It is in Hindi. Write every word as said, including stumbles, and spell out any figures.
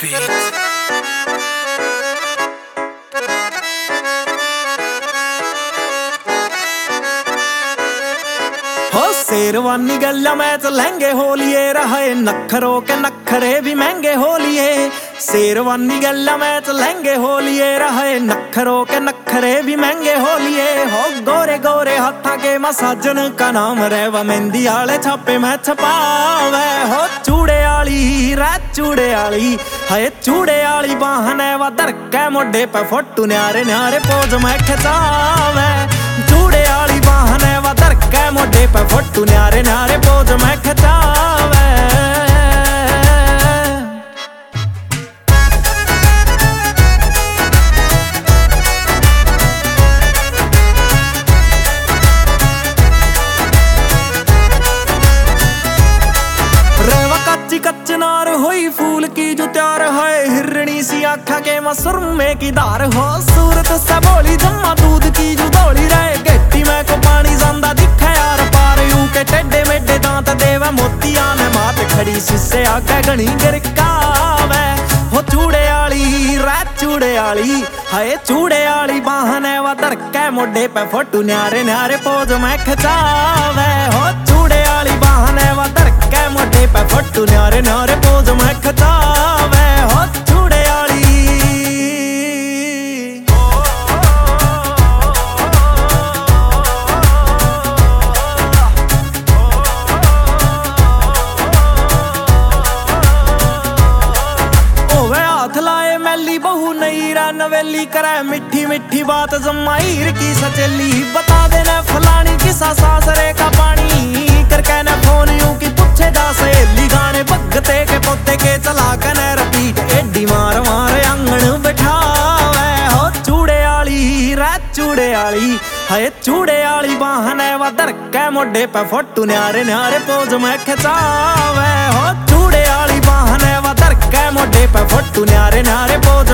beat. हो शेरवानी गल्ला मैच लहंगे हो लिए रहे नखरों के नखरे भी महंगे हो लिए। शेरवानी गल्ला मैच लहंगे हो लिए रहे नखरों के नखरे भी महंगे हो लिए। हो गोरे गोरे हथा के मसाजन का नाम रहवा मेहंदी आले छापे मैं छपावे। हो चूड़े आली रै चूड़े आली है चूड़े आली बाहने व दरके मोढे पे फोटू न्यारे न्यारे पोज मैं खिंचावे। चूड़े आली बाहने व दरके मोढे पे फोटू न्यारे न्यारे पोज मैं खिंचावे। कच्च नार हुई फूल की जो त्यार है हिरणी सी आँखा के मसुरमे की धार हो। सूरत से बोली जम्मा दूध की जो दौड़ी रहे गेटी में को पानी ज्यादा दिखे यार पार यूं के टेढ़े मेढ़े दांत देवे मोतिया ने मात खड़ी शीशे आके घनी गिरकावे। हो चूड़े आली रै चूड़े आली है चूड़े आली बाहने व दरके मोढे पे फोटू न्यारे न्यारे पोज में खिंचावे। हो चूड़े आली बाहने व दरके मोढे पे फोटू न्यारे न्यारे पोज में खिंचावे। हो चूड़े आली ओवे हाथ लाए मैली बहू नई रा नवेली करे मिठी मिठी बात जमाईर की सचेली। बता देना फलानी किसा सासरे का पानी करके न फोन यूं की पूछे जा सहेली। गाने भगते के पोते के चला कने रपीट एडी मार मार आंगन बैठावे। हो चूड़े आली रै चूड़े आली है चूड़े आली बाहने व दरके मोढे पे फोटू न्यारे न्यारे पोज में खिंचावे। हो चूड़े आली बाहने व दरके मोढे पे फोटू न्यारे न्यारे पोज